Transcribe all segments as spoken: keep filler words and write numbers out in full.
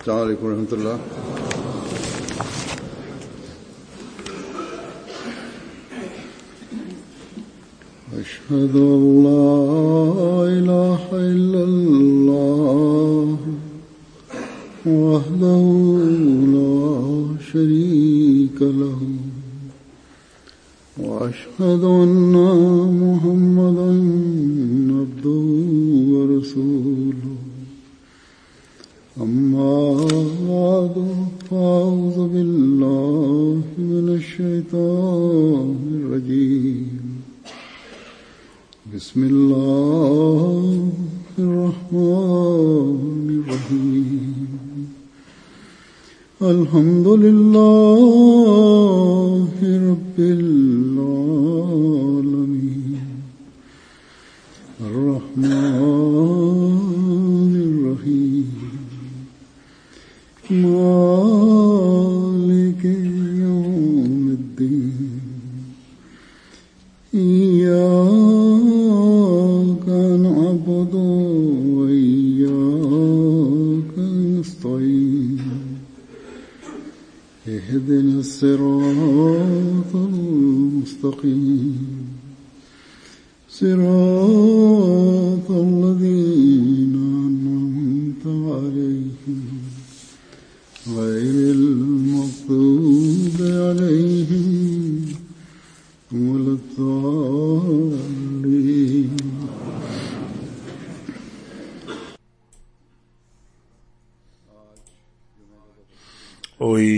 السلام عليكم ورحمة الله. أشهد أن لا إله إلا الله وحده لا شريك له وأشهد أن محمدا عبده ورسوله. أما بعد فأعوذ بالله من الشيطان الرجيم. بسم الله الرحمن الرحيم. الحمد لله رب العالمين الرحمن الرحيم مالك يوم الدين. إياك نعبد وإياك نستعين. اهدنا الصراط المستقيم صراط الذين أنعمت عليهم غير المغضوب عليهم ولا الضالين. Hoy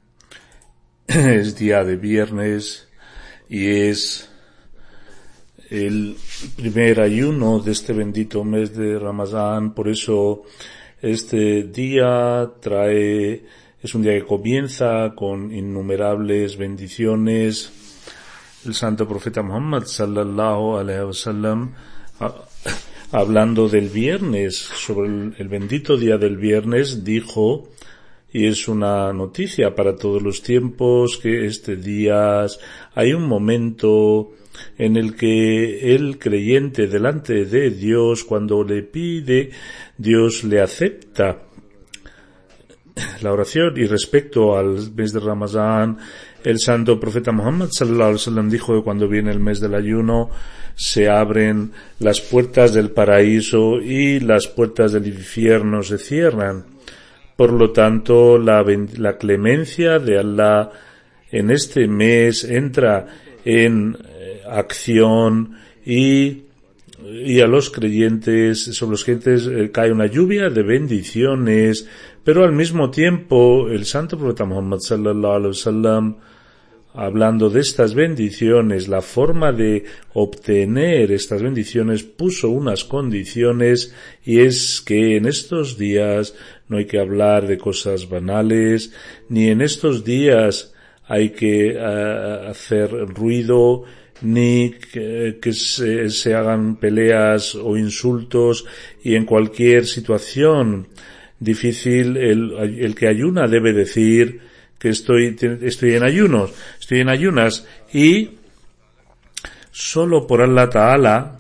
es día de viernes y es el primer ayuno de este bendito mes de Ramadán. Por eso este día trae, es un día que comienza con innumerables bendiciones. El santo profeta Muhammad sallallahu alaihi wasallam, hablando del viernes, sobre el, el bendito día del viernes, dijo, y es una noticia para todos los tiempos, que este día hay un momento en el que el creyente delante de Dios, cuando le pide, Dios le acepta la oración. Y respecto al mes de Ramadán, el santo profeta Muhammad sallallahu alaihi wasallam dijo que cuando viene el mes del ayuno se abren las puertas del paraíso y las puertas del infierno se cierran. Por lo tanto, la, la clemencia de Allah en este mes entra en eh, acción y, y a los creyentes, sobre los creyentes eh, cae una lluvia de bendiciones, pero al mismo tiempo el santo profeta Muhammad sallallahu alaihi wasallam, hablando de estas bendiciones, la forma de obtener estas bendiciones, puso unas condiciones, y es que en estos días no hay que hablar de cosas banales, ni en estos días hay que uh, hacer ruido, ni que, que se, se hagan peleas o insultos, y en cualquier situación difícil el, el que ayuna debe decir que estoy, estoy en ayunos, estoy en ayunas, y solo por Allah Ta'ala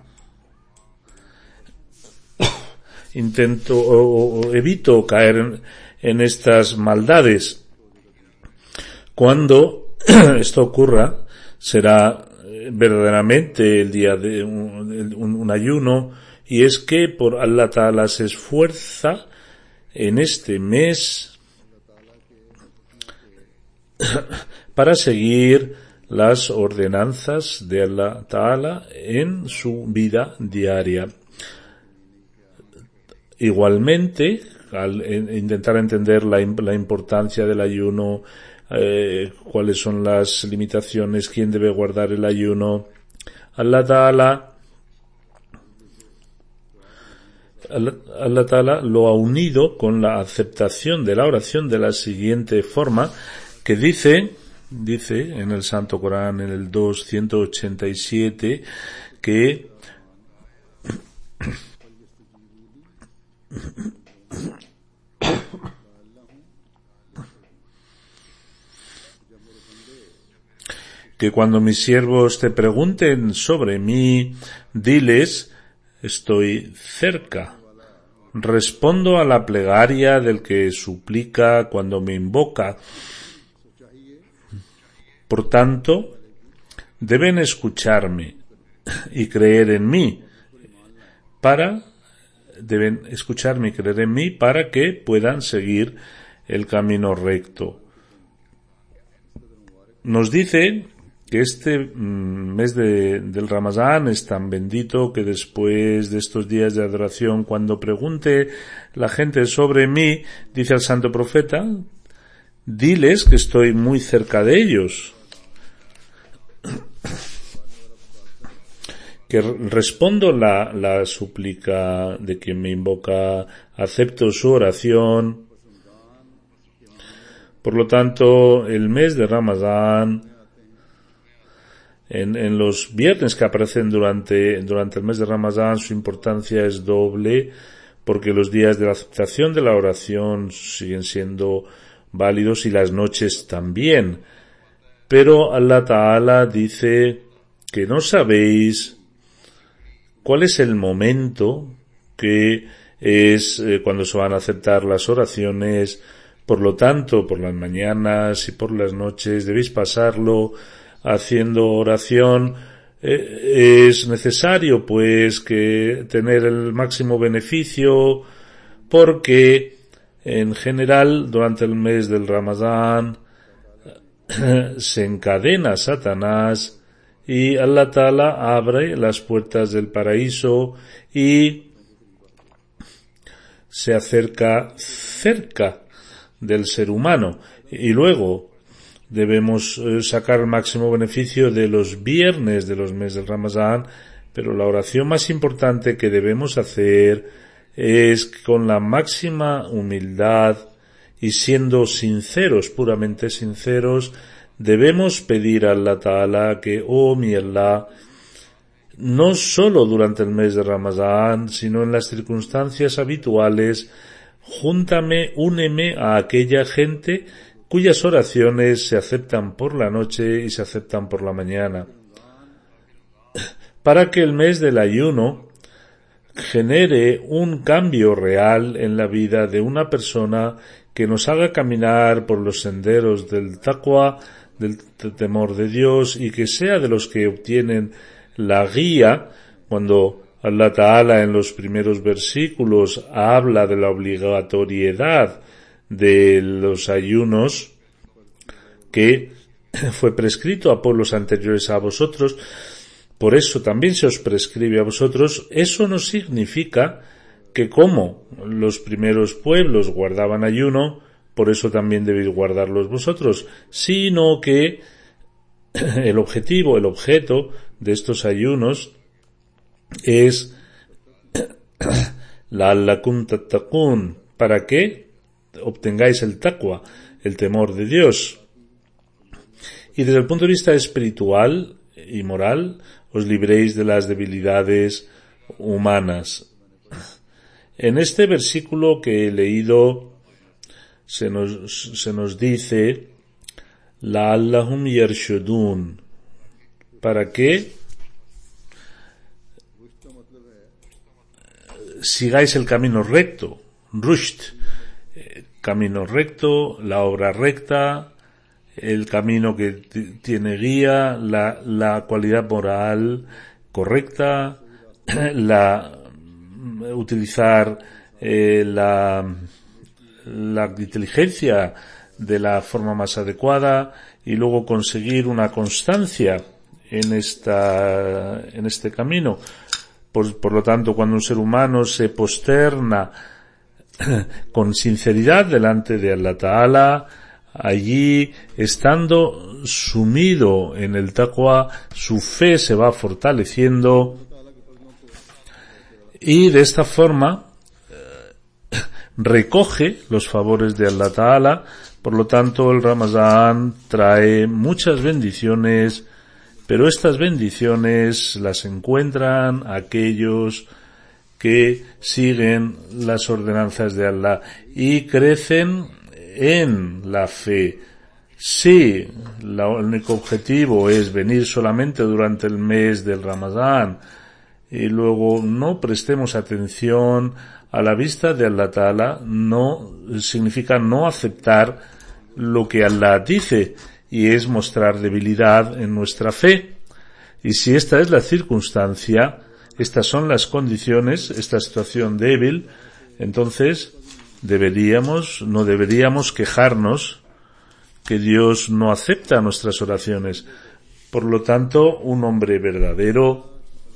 intento o, o evito caer en, en estas maldades. Cuando esto ocurra, será verdaderamente el día de un, un, un ayuno, y es que por Allah Ta'ala se esfuerza en este mes para seguir las ordenanzas de Allah Ta'ala en su vida diaria. Igualmente, al intentar entender la, la importancia del ayuno, eh, cuáles son las limitaciones, quién debe guardar el ayuno, Allah Ta'ala, Allah, Allah Ta'ala lo ha unido con la aceptación de la oración de la siguiente forma, que dice, dice en el Santo Corán, en el dos ciento ochenta y siete, que que cuando mis siervos te pregunten sobre mí, diles, estoy cerca, respondo a la plegaria del que suplica cuando me invoca. Por tanto, deben escucharme y creer en mí para deben escucharme y creer en mí para que puedan seguir el camino recto. Nos dice que este mes de, del Ramadán es tan bendito que después de estos días de adoración, cuando pregunte la gente sobre mí, dice el santo profeta, diles que estoy muy cerca de ellos, que respondo la, la súplica de quien me invoca, acepto su oración. Por lo tanto, el mes de Ramadán, en, en los viernes que aparecen durante, durante el mes de Ramadán, su importancia es doble, porque los días de la aceptación de la oración siguen siendo válidos y las noches también. Pero Allah Ta'ala dice que no sabéis cuál es el momento que es eh, cuando se van a aceptar las oraciones. Por lo tanto, por las mañanas y por las noches debéis pasarlo haciendo oración. Eh, es necesario, pues, que tener el máximo beneficio, porque en general durante el mes del Ramadán se encadena Satanás y Allah Ta'ala abre las puertas del paraíso y se acerca cerca del ser humano. Y luego debemos sacar el máximo beneficio de los viernes de los meses del Ramadán, pero la oración más importante que debemos hacer es con la máxima humildad y siendo sinceros, puramente sinceros, debemos pedir a Allah Ta'ala que, oh mi Allah, no solo durante el mes de Ramadán, sino en las circunstancias habituales, júntame, úneme a aquella gente cuyas oraciones se aceptan por la noche y se aceptan por la mañana, para que el mes del ayuno genere un cambio real en la vida de una persona que nos haga caminar por los senderos del taqwa, del temor de Dios, y que sea de los que obtienen la guía. Cuando Allah Ta'ala en los primeros versículos habla de la obligatoriedad de los ayunos que fue prescrito a pueblos anteriores a vosotros, por eso también se os prescribe a vosotros. Eso no significa que como los primeros pueblos guardaban ayuno, por eso también debéis guardarlos vosotros, sino que el objetivo, el objeto de estos ayunos es la'allakum tattaqun, para que obtengáis el taqwa, el temor de Dios. Y desde el punto de vista espiritual y moral, os libréis de las debilidades humanas. En este versículo que he leído se nos, se nos dice la'allahum yarshudun, para que sigáis el camino recto, rushd, eh, camino recto, la obra recta, el camino que t- tiene guía, la, la cualidad moral correcta, la utilizar eh, la la inteligencia de la forma más adecuada y luego conseguir una constancia en esta en este camino. Por, por lo tanto, cuando un ser humano se posterna con sinceridad delante de Allah Ta'ala, allí, estando sumido en el taqwa, su fe se va fortaleciendo y de esta forma recoge los favores de Allah Ta'ala. Por lo tanto, el Ramadán trae muchas bendiciones, pero estas bendiciones las encuentran aquellos que siguen las ordenanzas de Allah y crecen en la fe. Si el único objetivo es venir solamente durante el mes del Ramadán y luego no prestemos atención a la vista de Allah Ta'ala no significa no aceptar lo que Allah dice, y es mostrar debilidad en nuestra fe. Y si esta es la circunstancia, estas son las condiciones, esta situación débil, entonces deberíamos, no deberíamos quejarnos que Dios no acepta nuestras oraciones. Por lo tanto, un hombre verdadero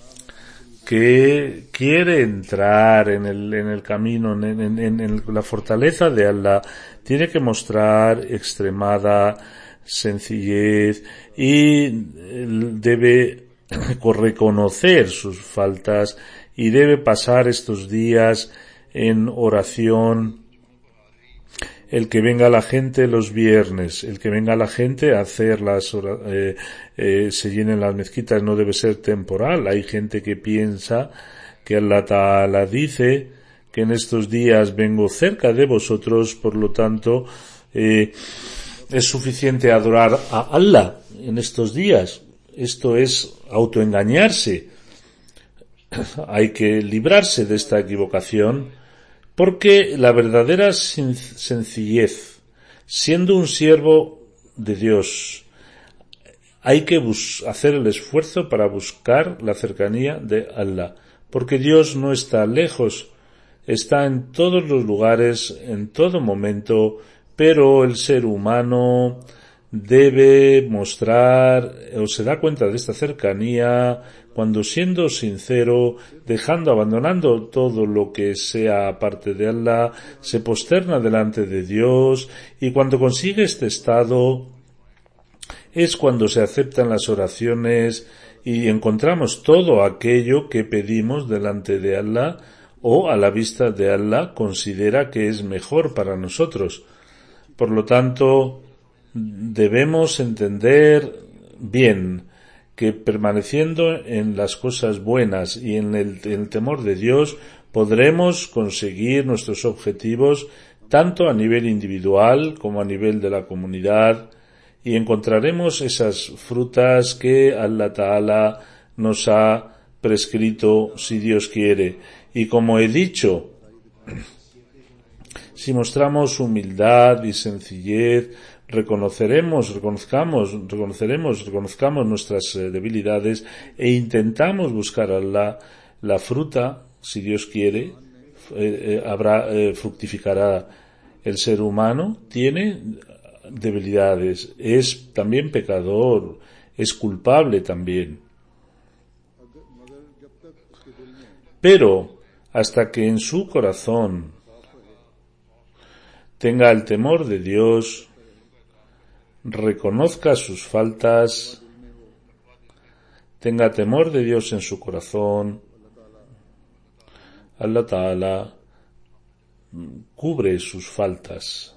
que quiere entrar en el, en el camino, en, en, en, en la fortaleza de Allah, tiene que mostrar extremada sencillez y debe reconocer sus faltas y debe pasar estos días en oración. El que venga la gente los viernes, el que venga la gente a hacer las eh, eh, se llenen las mezquitas, no debe ser temporal. Hay gente que piensa que Allah Ta'ala dice que en estos días vengo cerca de vosotros, por lo tanto eh, es suficiente adorar a Allah en estos días. Esto es autoengañarse. Hay que librarse de esta equivocación, porque la verdadera sencillez, siendo un siervo de Dios, hay que bus- hacer el esfuerzo para buscar la cercanía de Allah, porque Dios no está lejos, está en todos los lugares, en todo momento, pero el ser humano debe mostrar o se da cuenta de esta cercanía cuando, siendo sincero, dejando, abandonando todo lo que sea aparte de Allah, se posterna delante de Dios, y cuando consigue este estado es cuando se aceptan las oraciones y encontramos todo aquello que pedimos delante de Allah o a la vista de Allah considera que es mejor para nosotros. Por lo tanto, debemos entender bien que permaneciendo en las cosas buenas y en el, en el temor de Dios podremos conseguir nuestros objetivos tanto a nivel individual como a nivel de la comunidad, y encontraremos esas frutas que Allah Ta'ala nos ha prescrito si Dios quiere. Y como he dicho, si mostramos humildad y sencillez, reconoceremos, reconozcamos, reconoceremos, reconozcamos nuestras eh, debilidades e intentamos buscar a Allah, la fruta, si Dios quiere, eh, eh, habrá, eh, fructificará. El ser humano tiene debilidades, es también pecador, es culpable también. Pero hasta que en su corazón tenga el temor de Dios, reconozca sus faltas, tenga temor de Dios en su corazón, Allah Ta'ala cubre sus faltas.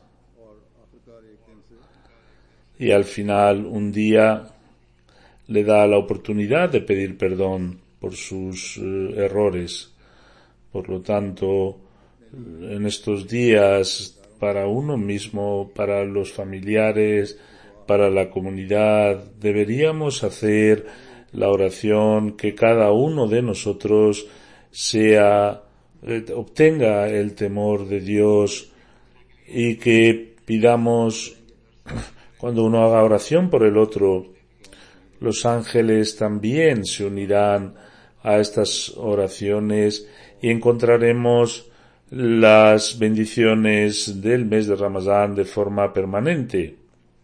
Y al final, un día, le da la oportunidad de pedir perdón por sus eh, errores. Por lo tanto, en estos días, para uno mismo, para los familiares, para la comunidad, deberíamos hacer la oración que cada uno de nosotros sea, eh, obtenga el temor de Dios, y que pidamos, cuando uno haga oración por el otro, los ángeles también se unirán a estas oraciones y encontraremos las bendiciones del mes de Ramadán de forma permanente.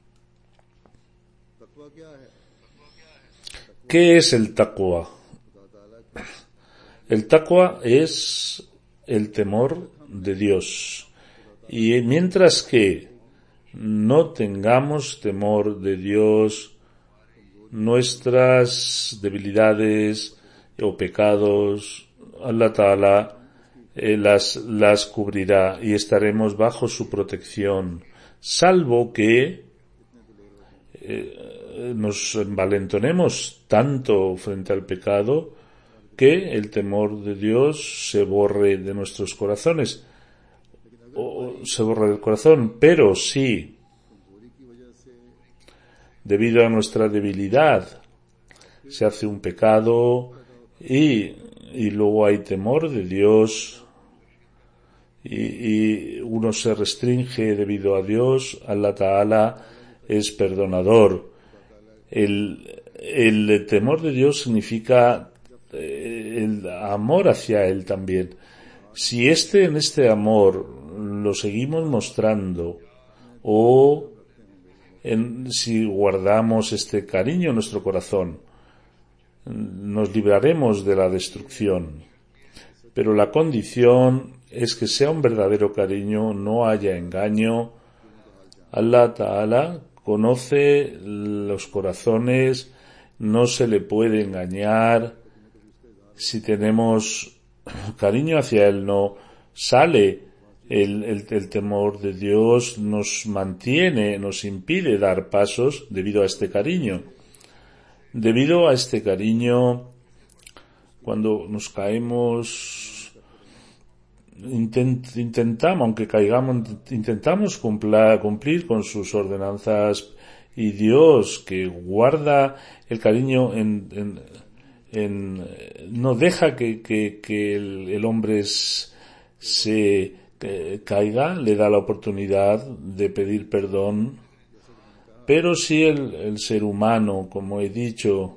¿Qué es el taqwa? El taqwa es el temor de Dios. Y mientras que no tengamos temor de Dios, nuestras debilidades o pecados, Allah Ta'ala eh, las, las cubrirá y estaremos bajo su protección, salvo que eh, nos envalentonemos tanto frente al pecado que el temor de Dios se borre de nuestros corazones, o se borre del corazón. Pero si debido a nuestra debilidad se hace un pecado y, y luego hay temor de Dios, y, y uno se restringe debido a Dios, Allah Ta'ala es perdonador. El, el temor de Dios significa eh, el amor hacia Él también. Si este, en este amor lo seguimos mostrando, o en, si guardamos este cariño en nuestro corazón, nos libraremos de la destrucción. Pero la condición es que sea un verdadero cariño, no haya engaño. Allah Ta'ala conoce los corazones, no se le puede engañar. Si tenemos cariño hacia Él, no sale el, el, el temor de Dios, nos mantiene, nos impide dar pasos debido a este cariño. Debido a este cariño, cuando nos caemos, intent, intentamos, aunque caigamos, intentamos cumplir, cumplir con sus ordenanzas, y Dios, que guarda el cariño en, en, en no deja que, que, que el, el hombre es, se eh, caiga, le da la oportunidad de pedir perdón. Pero si el, el ser humano, como he dicho,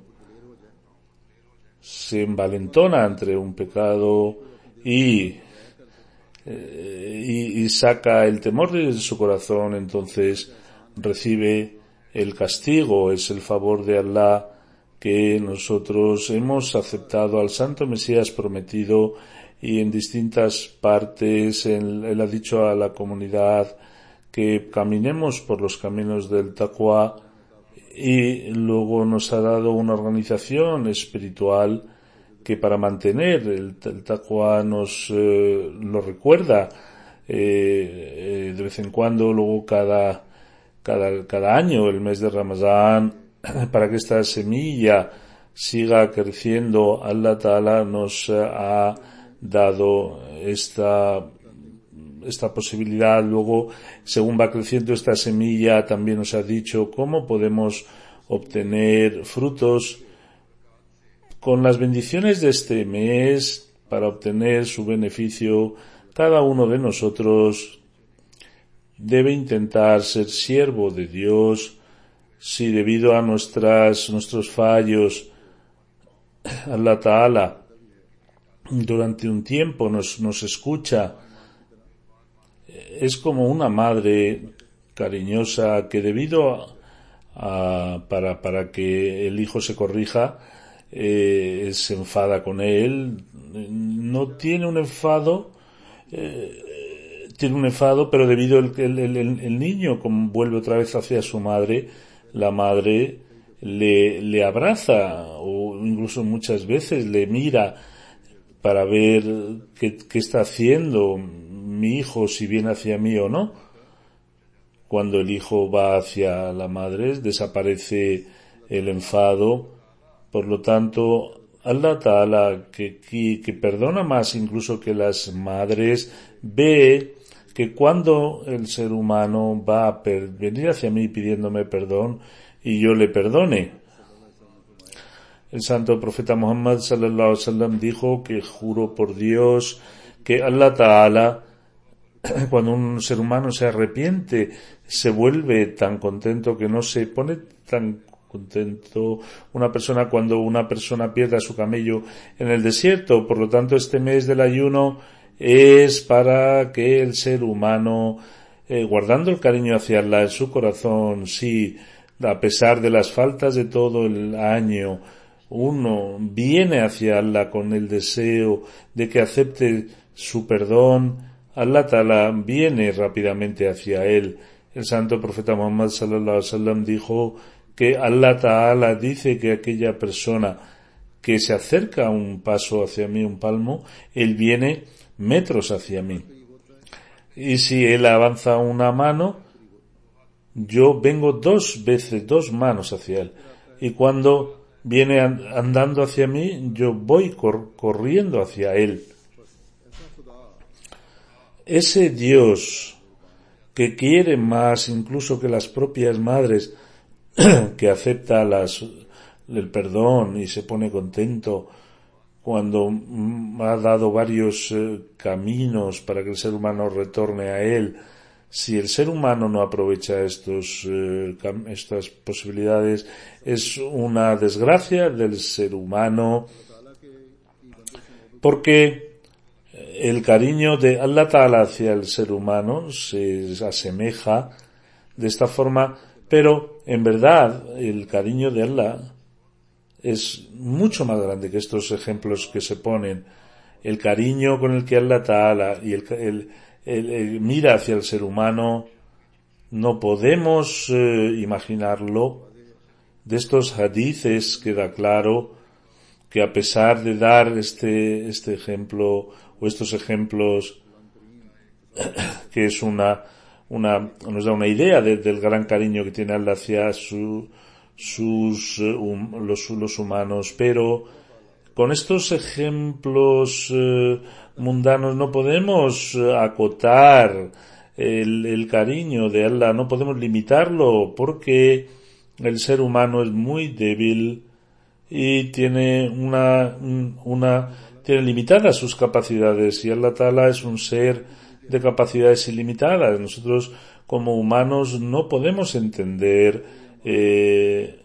se envalentona ante un pecado y, eh, y, y saca el temor de su corazón, entonces recibe el castigo. Es el favor de Allah que nosotros hemos aceptado al Santo Mesías prometido, y en distintas partes él, él ha dicho a la comunidad que caminemos por los caminos del taqwa, y luego nos ha dado una organización espiritual que para mantener el, el taqwa nos eh, lo recuerda eh, eh, de vez en cuando, luego cada, cada, cada año, el mes de Ramadán, para que esta semilla siga creciendo. Allah Ta'ala nos ha dado esta esta posibilidad. Luego, según va creciendo esta semilla, también nos ha dicho cómo podemos obtener frutos con las bendiciones de este mes. Para obtener su beneficio, cada uno de nosotros debe intentar ser siervo de Dios. Si debido a nuestras, nuestros fallos, Allah Ta'ala durante un tiempo nos, nos escucha, es como una madre cariñosa que debido a, a para, para que el hijo se corrija, eh, se enfada con él. No tiene un enfado, eh, tiene un enfado, pero debido al el, el, el, el niño como vuelve otra vez hacia su madre, la madre le, le abraza, o incluso muchas veces le mira para ver qué, qué está haciendo mi hijo, si viene hacia mí o no. Cuando el hijo va hacia la madre, desaparece el enfado. Por lo tanto, Allah Ta'ala, que, que, que perdona más incluso que las madres, ve que cuando el ser humano va a per- venir hacia mí pidiéndome perdón y yo le perdone. El santo profeta Muhammad sallallahu alaihi wasallam dijo que juro por Dios que Allah Ta'ala, cuando un ser humano se arrepiente, se vuelve tan contento que no se pone tan contento una persona cuando una persona pierde a su camello en el desierto. Por lo tanto, este mes del ayuno es para que el ser humano, eh, guardando el cariño hacia Allah en su corazón, sí, a pesar de las faltas de todo el año, uno viene hacia Allah con el deseo de que acepte su perdón, Allah Ta'ala viene rápidamente hacia él. El santo profeta Muhammad sallallahu alaihi wasallam dijo que Allah Ta'ala dice que aquella persona que se acerca un paso hacia mí, un palmo, él viene metros hacia mí. Y si él avanza una mano, yo vengo dos veces, dos manos hacia él. Y cuando viene andando hacia mí, yo voy cor- corriendo hacia él. Ese Dios que quiere más incluso que las propias madres, que acepta las, el perdón y se pone contento cuando ha dado varios eh, caminos para que el ser humano retorne a él, si el ser humano no aprovecha estos, eh, estas posibilidades, es una desgracia del ser humano, porque el cariño de Allah Ta'ala hacia el ser humano se asemeja de esta forma, pero en verdad el cariño de Allah es mucho más grande que estos ejemplos que se ponen. El cariño con el que Allah Ta'ala y el, el, el, el mira hacia el ser humano, no podemos eh, imaginarlo. De estos hadices queda claro que a pesar de dar este, este ejemplo o estos ejemplos, que es una, una, nos da una idea de, del gran cariño que tiene Allah hacia su, sus, um, los, los humanos, pero con estos ejemplos eh, mundanos no podemos eh, acotar el, el cariño de Allah, no podemos limitarlo, porque el ser humano es muy débil y tiene una, una, tiene limitadas sus capacidades, y Allah Ta'ala es un ser de capacidades ilimitadas. Nosotros como humanos no podemos entender eh,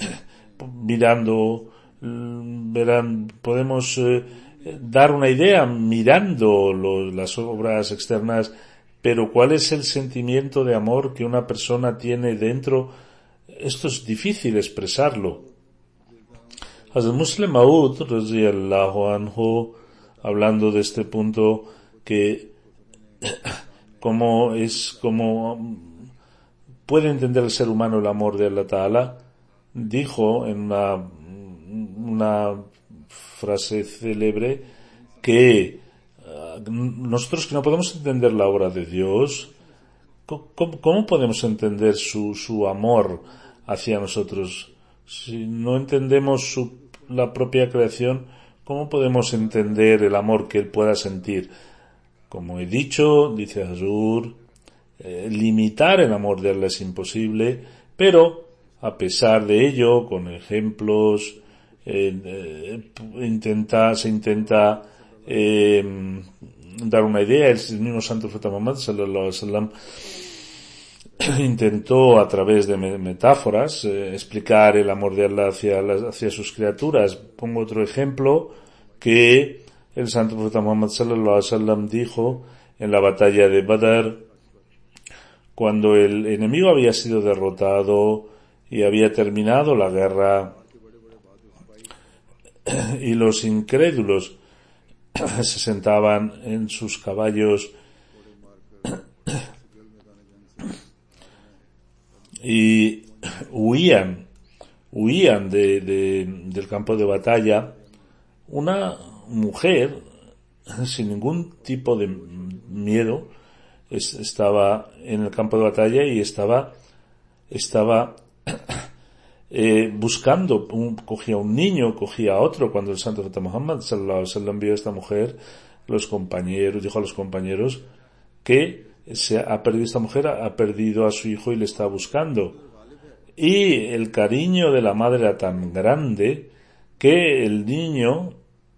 mirando, verán, podemos eh, dar una idea mirando lo, las obras externas, pero ¿cuál es el sentimiento de amor que una persona tiene dentro? Esto es difícil expresarlo. Hazrat Muslim Maud radhiyallahu anhu, hablando de este punto, que como es, como puede entender el ser humano el amor de Allah Ta'ala, dijo en una, una frase célebre que uh, nosotros que no podemos entender la obra de Dios, ¿cómo, cómo podemos entender su, su amor hacia nosotros? Si no entendemos su, la propia creación, ¿cómo podemos entender el amor que Él pueda sentir? Como he dicho, dice Hazur, eh, limitar el amor de Allah es imposible, pero a pesar de ello, con ejemplos, eh, eh, intenta, se intenta eh, dar una idea. El mismo Santo Profeta Muhammad sallallahu alaihi wasallam intentó a través de metáforas eh, explicar el amor de Allah hacia, hacia sus criaturas. Pongo otro ejemplo que el Santo Profeta Muhammad sallallahu alaihi wasallam dijo en la batalla de Badr, cuando el enemigo había sido derrotado y había terminado la guerra y los incrédulos se sentaban en sus caballos y huían, huían de, de, del campo de batalla, una mujer sin ningún tipo de miedo es, estaba en el campo de batalla y estaba estaba eh, buscando, un, cogía un niño, cogía a otro. Cuando el Santo Profeta Muhammad sallallahu alaihi wasallam vio a esta mujer, los compañeros, dijo a los compañeros que se ha perdido esta mujer, ha perdido a su hijo y le está buscando. Y el cariño de la madre era tan grande que el niño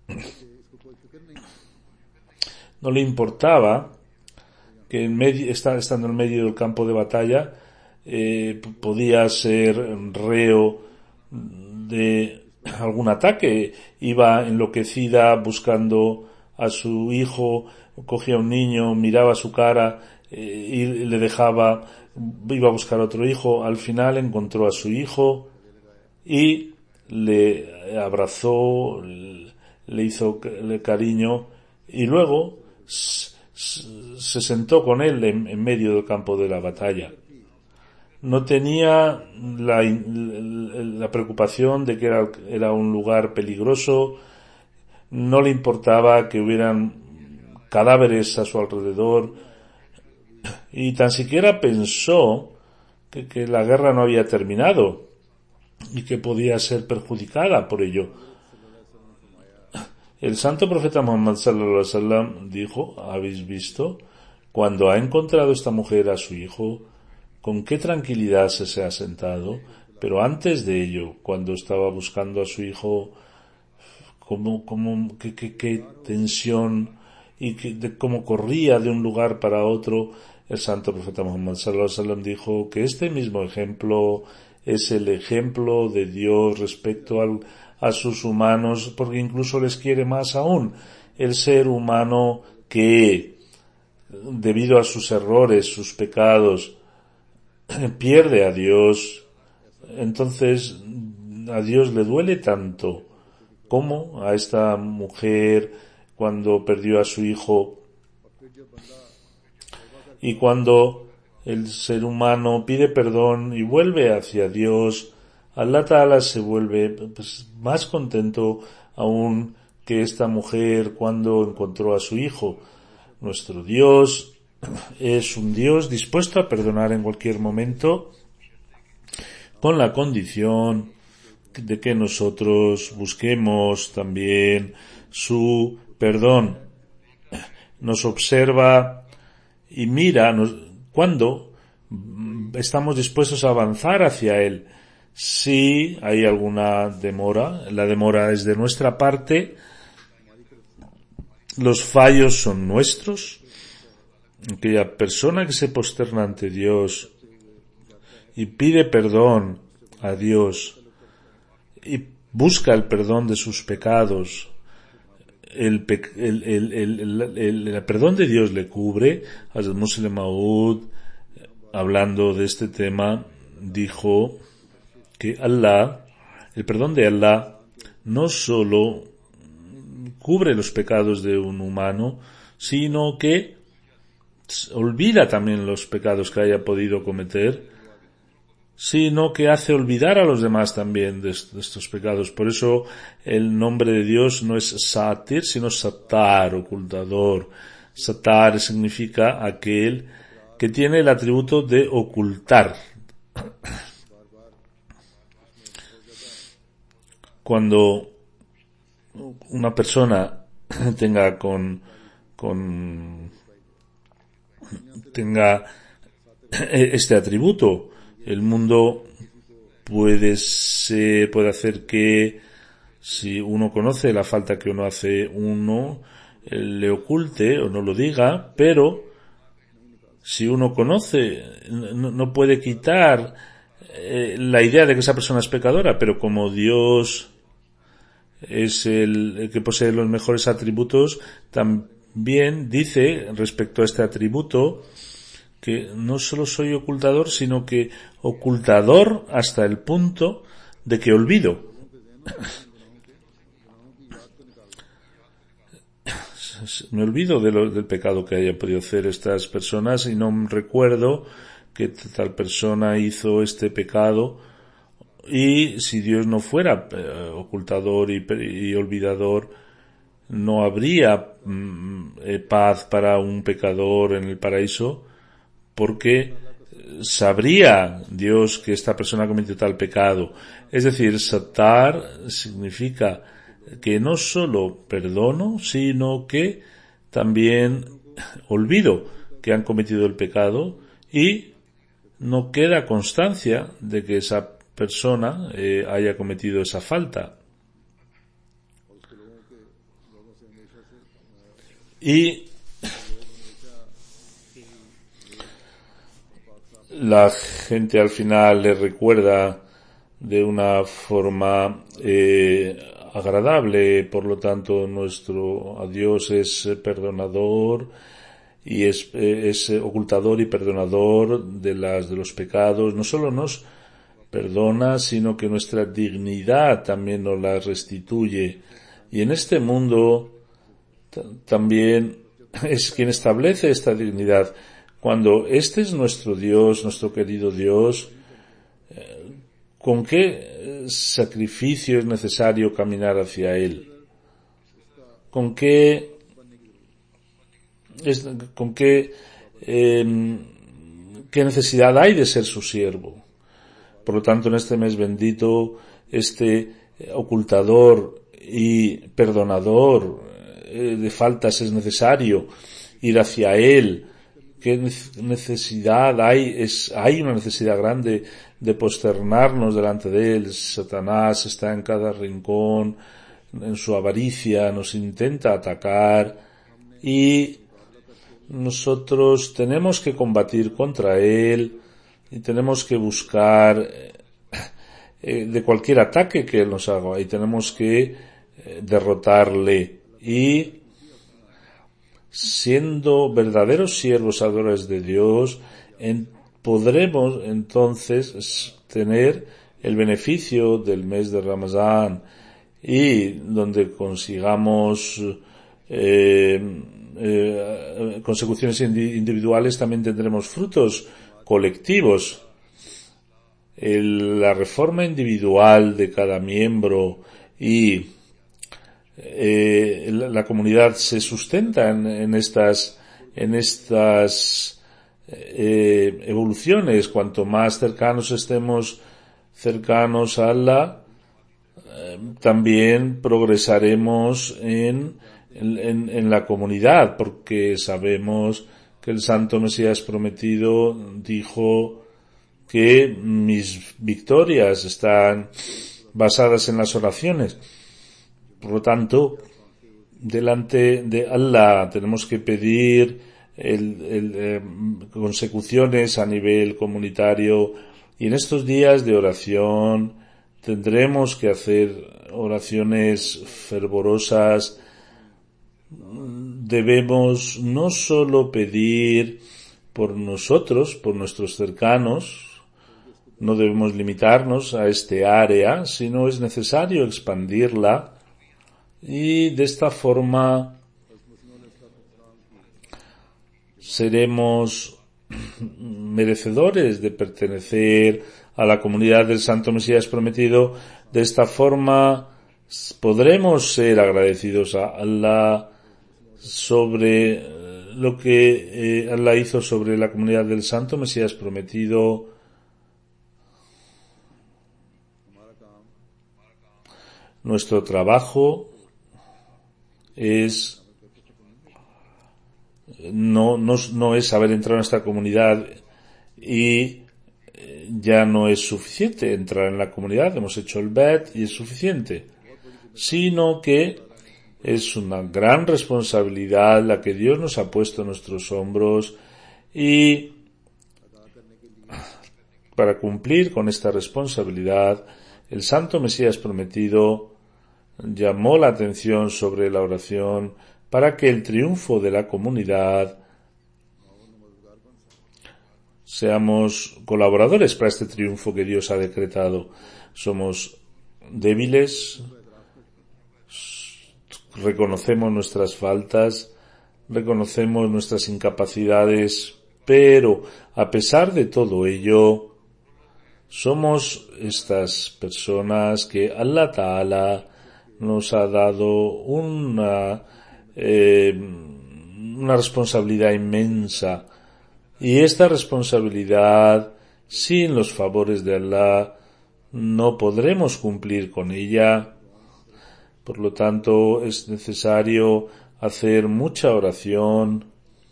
no le importaba que en medio, estando en medio del campo de batalla, eh, podía ser reo de algún ataque. Iba enloquecida buscando a su hijo, cogía a un niño, miraba su cara eh, y le dejaba, iba a buscar a otro hijo. Al final encontró a su hijo y le abrazó, le hizo cariño y luego se sentó con él en, en medio del campo de la batalla. No tenía la, la preocupación de que era, era un lugar peligroso, no le importaba que hubieran cadáveres a su alrededor, y tan siquiera pensó que, que la guerra no había terminado y que podía ser perjudicada por ello. El Santo Profeta Muhammad sallallahu alaihi wasallam dijo: ¿habéis visto cuando ha encontrado esta mujer a su hijo con qué tranquilidad se, se ha sentado? Pero antes de ello, cuando estaba buscando a su hijo cómo, cómo, qué, qué, qué tensión y que, de cómo corría de un lugar para otro. El santo profeta Muhammad sallallahu alaihi wasallam dijo que este mismo ejemplo es el ejemplo de Dios respecto al, a sus humanos, porque incluso les quiere más aún. El ser humano que, debido a sus errores, sus pecados, pierde a Dios, entonces a Dios le duele tanto como a esta mujer cuando perdió a su hijo. Y cuando el ser humano pide perdón y vuelve hacia Dios, Allah Ta'ala se vuelve pues, más contento aún que esta mujer cuando encontró a su hijo. Nuestro Dios es un Dios dispuesto a perdonar en cualquier momento, con la condición de que nosotros busquemos también su perdón. Nos observa y mira nos, cuando estamos dispuestos a avanzar hacia Él. Si hay alguna demora, la demora es de nuestra parte, los fallos son nuestros. Aquella persona que se posterna ante Dios y pide perdón a Dios y busca el perdón de sus pecados, el, el, el, el, el, el perdón de Dios le cubre. Hazrat Musleh Maud, hablando de este tema, dijo que Allah, el perdón de Allah, no solo cubre los pecados de un humano, sino que olvida también los pecados que haya podido cometer, sino que hace olvidar a los demás también de, est- de estos pecados. Por eso el nombre de Dios no es Satir, sino Satar, ocultador. Satar significa aquel que tiene el atributo de ocultar. Cuando una persona tenga con, con, tenga este atributo, el mundo puede ser, puede hacer que, si uno conoce la falta que uno hace, uno le oculte o no lo diga, pero si uno conoce, no, no puede quitar eh, la idea de que esa persona es pecadora, pero como Dios es el, el que posee los mejores atributos, también dice respecto a este atributo que no solo soy ocultador, sino que ocultador hasta el punto de que olvido. Me olvido de lo, del pecado que hayan podido hacer estas personas y no recuerdo que tal persona hizo este pecado. Y si Dios no fuera eh, ocultador y, y olvidador, no habría mm, eh, paz para un pecador en el paraíso, porque sabría Dios que esta persona ha cometido tal pecado. Es decir, satar significa que no solo perdono, sino que también olvido que han cometido el pecado y no queda constancia de que esa persona eh, haya cometido esa falta. Y la gente al final le recuerda de una forma eh, agradable. Por lo tanto, nuestro Dios es perdonador y es, es ocultador y perdonador de las de los pecados. No solo nos perdona, sino que nuestra dignidad también nos la restituye. Y en este mundo t- también es quien establece esta dignidad. Cuando este es nuestro Dios, nuestro querido Dios, ¿con qué sacrificio es necesario caminar hacia Él? ¿Con qué, es, con qué, eh, qué necesidad hay de ser su siervo? Por lo tanto, en este mes bendito, este ocultador y perdonador eh, de faltas es necesario ir hacia Él. ¿Qué necesidad hay? Es, hay una necesidad grande de posternarnos delante de Él. Satanás está en cada rincón, en su avaricia nos intenta atacar y nosotros tenemos que combatir contra él y tenemos que buscar eh, de cualquier ataque que él nos haga y tenemos que eh, derrotarle y siendo verdaderos siervos adoradores de Dios en, podremos entonces tener el beneficio del mes de Ramadán y donde consigamos eh, eh, consecuciones individuales también tendremos frutos colectivos. El, la reforma individual de cada miembro y eh, la, la comunidad se sustenta en, en estas en estas eh, evoluciones. Cuanto más cercanos estemos cercanos a Allah, eh, también progresaremos en, en, en la comunidad, porque sabemos que el Santo Mesías prometido dijo que mis victorias están basadas en las oraciones. Por lo tanto, delante de Allah tenemos que pedir el, el, eh, consecuciones a nivel comunitario y en estos días de oración tendremos que hacer oraciones fervorosas. Debemos no solo pedir por nosotros, por nuestros cercanos, no debemos limitarnos a este área, sino es necesario expandirla y de esta forma seremos merecedores de pertenecer a la comunidad del Santo Mesías prometido. De esta forma podremos ser agradecidos a Allah sobre lo que eh, Allah hizo sobre la comunidad del Santo Mesías prometido. Nuestro trabajo es no, no, no es haber entrado en esta comunidad y ya no es suficiente entrar en la comunidad, hemos hecho el bet y es suficiente, sino que es una gran responsabilidad la que Dios nos ha puesto en nuestros hombros y para cumplir con esta responsabilidad el Santo Mesías prometido llamó la atención sobre la oración para que el triunfo de la comunidad seamos colaboradores para este triunfo que Dios ha decretado. Somos débiles, reconocemos nuestras faltas, reconocemos nuestras incapacidades, pero a pesar de todo ello, somos estas personas que Allah Ta'ala nos ha dado una, eh, una responsabilidad inmensa. Y esta responsabilidad, sin los favores de Allah, no podremos cumplir con ella. Por lo tanto, es necesario hacer mucha oración.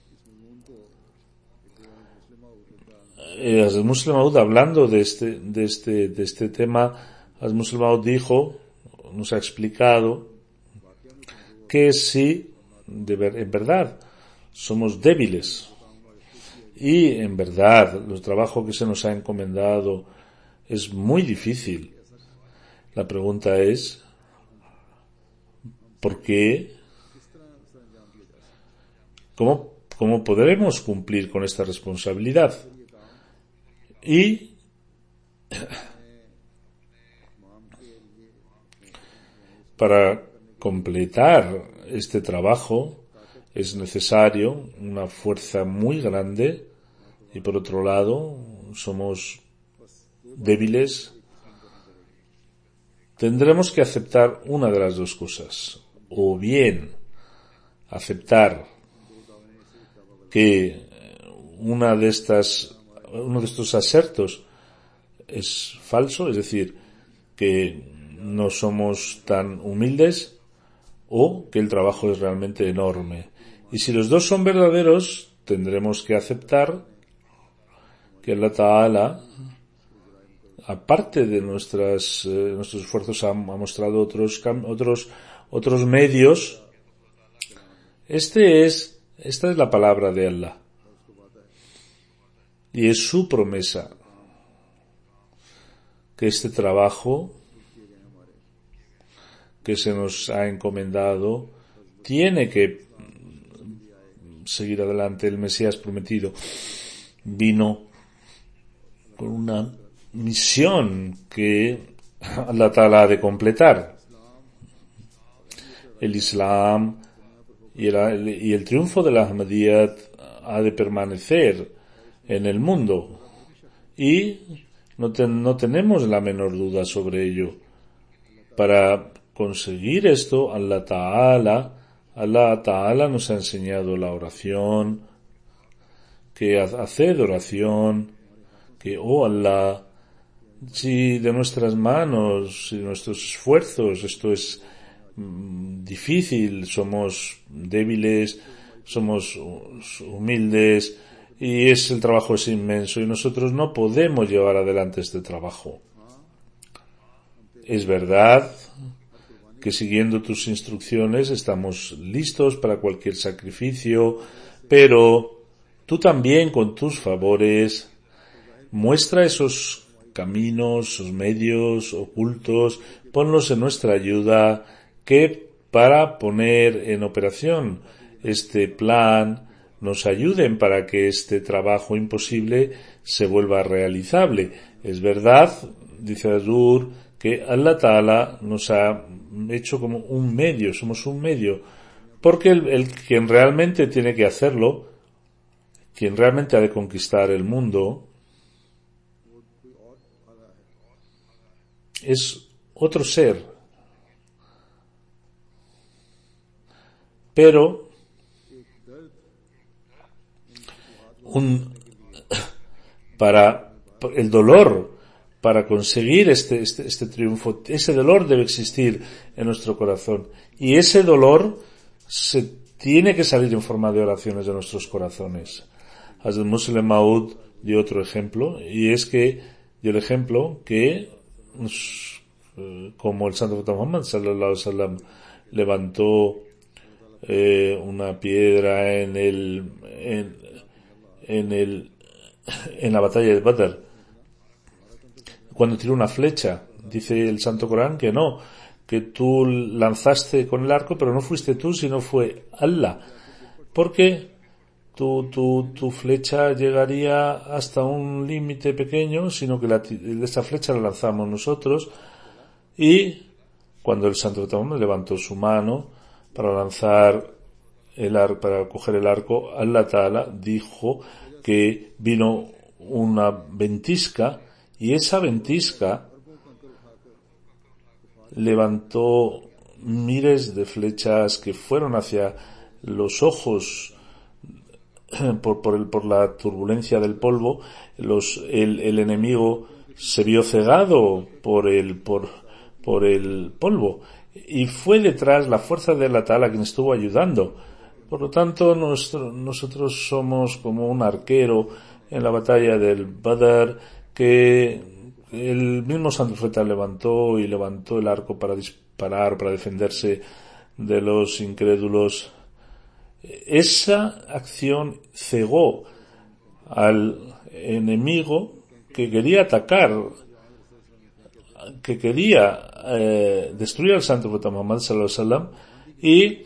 Eh, Hazrat Muslim Maud, hablando de este, de este, de este tema, Hazrat Muslim Maud dijo, nos ha explicado que sí, de ver, en verdad, somos débiles. Y en verdad, el trabajo que se nos ha encomendado es muy difícil. La pregunta es, ¿por qué? ¿Cómo, cómo podremos cumplir con esta responsabilidad? Y para completar este trabajo es necesario una fuerza muy grande y por otro lado somos débiles. Tendremos que aceptar una de las dos cosas, o bien aceptar que una de estas uno de estos asertos es falso, es decir, que no somos tan humildes, o que el trabajo es realmente enorme. Y si los dos son verdaderos, tendremos que aceptar que Allah Ta'ala aparte de nuestras, eh, nuestros esfuerzos, ha, ha mostrado otros, otros, otros medios. Este es, esta es la palabra de Allah. Y es su promesa que este trabajo que se nos ha encomendado tiene que seguir adelante. El Mesías prometido vino con una misión que Allah Ta'ala ha de completar. El Islam y el, y el triunfo de la Ahmadiyyat ha de permanecer en el mundo. Y no, ten, no tenemos la menor duda sobre ello. Para conseguir esto, Allah Ta'ala, Allah Ta'ala nos ha enseñado la oración, que haced oración, que, oh Allah, si de nuestras manos, si de nuestros esfuerzos esto es mm, difícil, somos débiles, somos humildes, y es el trabajo es inmenso, y nosotros no podemos llevar adelante este trabajo. Es verdad que siguiendo tus instrucciones estamos listos para cualquier sacrificio, pero tú también con tus favores muestra esos caminos, esos medios ocultos, ponlos en nuestra ayuda, que para poner en operación este plan nos ayuden para que este trabajo imposible se vuelva realizable. Es verdad, dice Azur, que Allah Ta'ala nos ha hecho como un medio, somos un medio, porque el, el quien realmente tiene que hacerlo, quien realmente ha de conquistar el mundo, es otro ser. Pero un para el dolor para conseguir este, este, este triunfo, ese dolor debe existir en nuestro corazón, y ese dolor se tiene que salir en forma de oraciones de nuestros corazones. Hazrat Muslim Maud dio otro ejemplo, y es que dio el ejemplo que como el Santo Profeta Muhammad sallallahu alaihi wasallam levantó eh, una piedra en el en, en el en la batalla de Badr, cuando tiró una flecha, dice el Santo Corán que no, que tú lanzaste con el arco, pero no fuiste tú, sino fue Allah, porque tu, tu, tu flecha llegaría hasta un límite pequeño, sino que la, esta flecha la lanzamos nosotros. Y cuando el Santo Profeta levantó su mano para lanzar el arco, para coger el arco, Allah Ta'ala dijo que vino una ventisca, y esa ventisca levantó miles de flechas que fueron hacia los ojos por, por, el, por la turbulencia del polvo. Los, el, el enemigo se vio cegado por el, por, por el polvo, y fue detrás la fuerza de Allah Ta'ala quien estuvo ayudando. Por lo tanto, nuestro, nosotros somos como un arquero en la batalla del Badr, que el mismo Santo Profeta levantó y levantó el arco para disparar, para defenderse de los incrédulos. Esa acción cegó al enemigo que quería atacar, que quería eh, destruir al Santo Profeta Muhammad sallallahu alaihi wasallam, y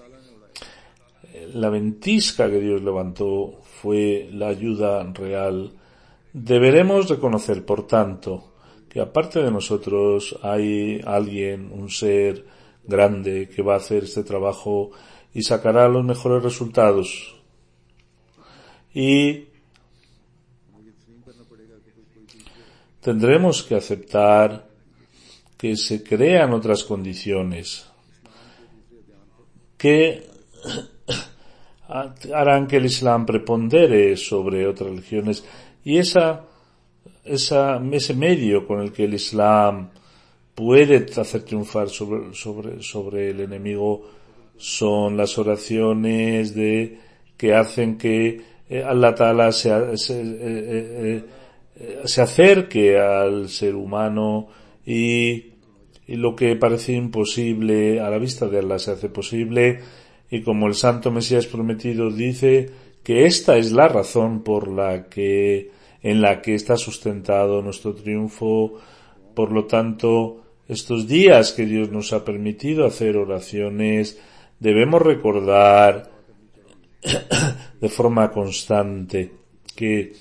la ventisca que Dios levantó fue la ayuda real. Deberemos reconocer, por tanto, que aparte de nosotros hay alguien, un ser grande que va a hacer este trabajo y sacará los mejores resultados. Y tendremos que aceptar que se crean otras condiciones que harán que el Islam prepondere sobre otras religiones, y esa, esa, ese medio con el que el Islam puede hacer triunfar sobre, sobre, sobre el enemigo son las oraciones de, que hacen que eh, Allah Ta'ala se, se, eh, eh, eh, se acerque al ser humano y, y lo que parece imposible a la vista de Allah se hace posible, y como el Santo Mesías prometido dice que esta es la razón por la que en la que está sustentado nuestro triunfo. Por lo tanto, estos días que Dios nos ha permitido hacer oraciones, debemos recordar de forma constante que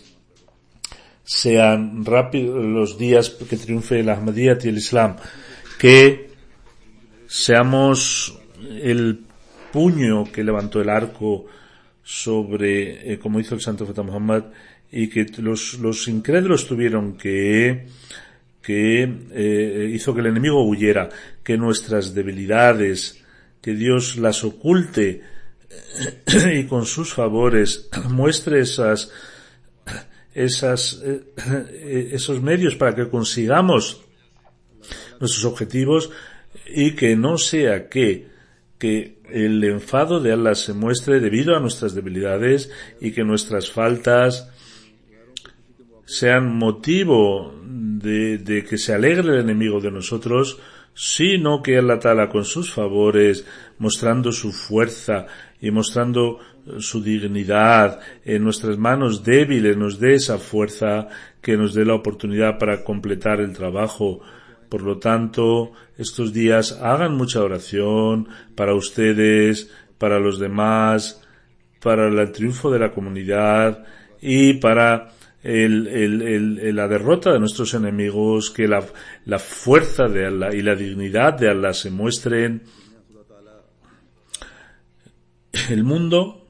sean rápidos los días que triunfe el Ahmadiyyat y el Islam, que seamos el puño que levantó el arco sobre, eh, como hizo el Santo Profeta Muhammad, y que los, los incrédulos tuvieron que que eh, hizo que el enemigo huyera, que nuestras debilidades, que Dios las oculte y con sus favores muestre esas, esas, eh, esos medios para que consigamos nuestros objetivos, y que no sea que, que el enfado de Allah se muestre debido a nuestras debilidades y que nuestras faltas sean motivo de, de que se alegre el enemigo de nosotros, sino que Allah Ta'ala con sus favores, mostrando su fuerza y mostrando su dignidad en nuestras manos débiles, nos dé esa fuerza que nos dé la oportunidad para completar el trabajo. Por lo tanto, estos días hagan mucha oración para ustedes, para los demás, para el triunfo de la comunidad y para El, el, el, la derrota de nuestros enemigos, que la, la fuerza de Allah y la dignidad de Allah se muestren. El mundo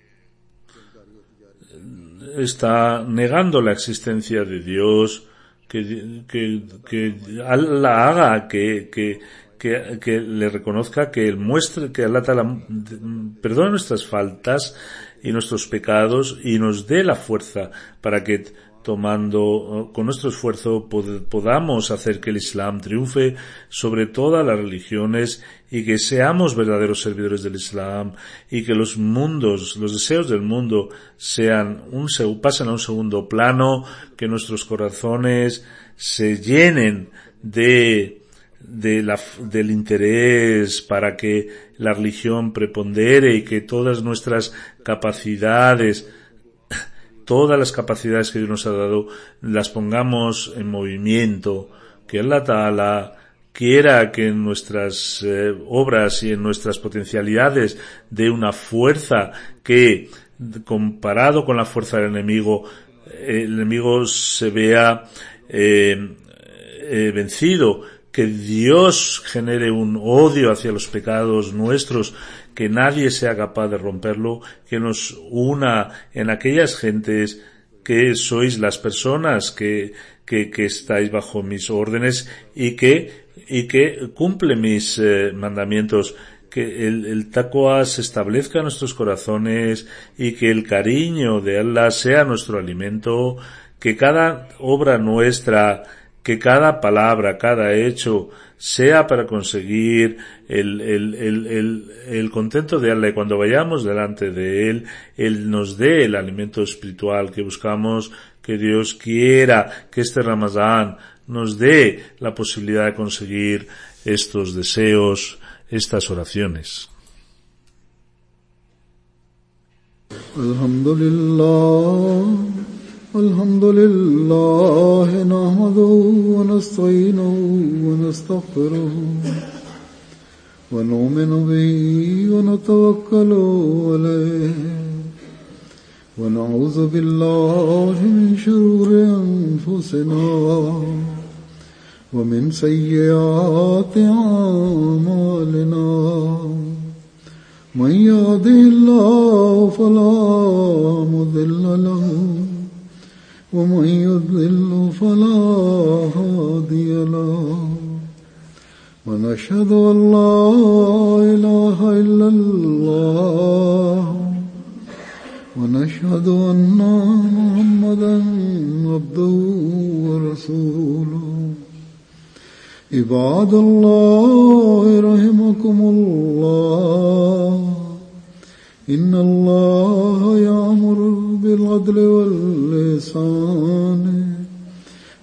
está negando la existencia de Dios, que, que, que Allah haga que, que, que, que le reconozca, que él muestre, que Allah Ta'ala perdone nuestras faltas y nuestros pecados y nos dé la fuerza para que, tomando con nuestro esfuerzo, pod- podamos hacer que el Islam triunfe sobre todas las religiones y que seamos verdaderos servidores del Islam, y que los mundos, los deseos del mundo sean un pasen a un segundo plano, que nuestros corazones se llenen de de la, del interés para que la religión prepondere y que todas nuestras capacidades, todas las capacidades que Dios nos ha dado, las pongamos en movimiento, que Allah Ta'ala quiera que en nuestras eh, obras y en nuestras potencialidades dé una fuerza que, comparado con la fuerza del enemigo, eh, el enemigo se vea eh, eh, vencido, que Dios genere un odio hacia los pecados nuestros, que nadie sea capaz de romperlo, que nos una en aquellas gentes que sois las personas que, que, que estáis bajo mis órdenes y que, y que cumple mis eh, mandamientos, que el, el taqwa se establezca en nuestros corazones y que el cariño de Allah sea nuestro alimento, que cada obra nuestra, que cada palabra, cada hecho sea para conseguir el, el, el, el, el contento de Allah, y cuando vayamos delante de Él, Él nos dé el alimento espiritual que buscamos, que Dios quiera que este Ramadán nos dé la posibilidad de conseguir estos deseos, estas oraciones. Alhamdulillah. الحمد لله نحمده ونستعينه ونستغفره ونؤمن به ونتوكل عليه ونعوذ بالله من شرور أنفسنا ومن سيئات أعمالنا من يهده الله فلا مضل له ومن يضلل فلا هادي له ونشهد أن لا إله إلا الله ونشهد أن محمدا عبده ورسوله عباد الله رحمكم الله إن الله يأمر بالعدل والإحسان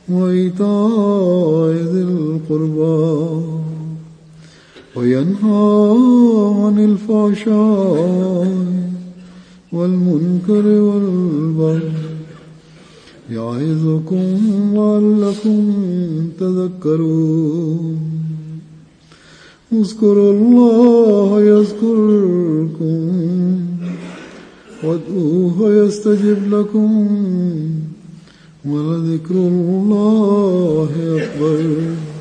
وإيتاء ذي القربى وينهى عن الفحشاء والمنكر والبغي يعظكم لعلكم تذكرون اذكروا الله يذكركم وادعوه يستجب لكم ولذكر الله أكبر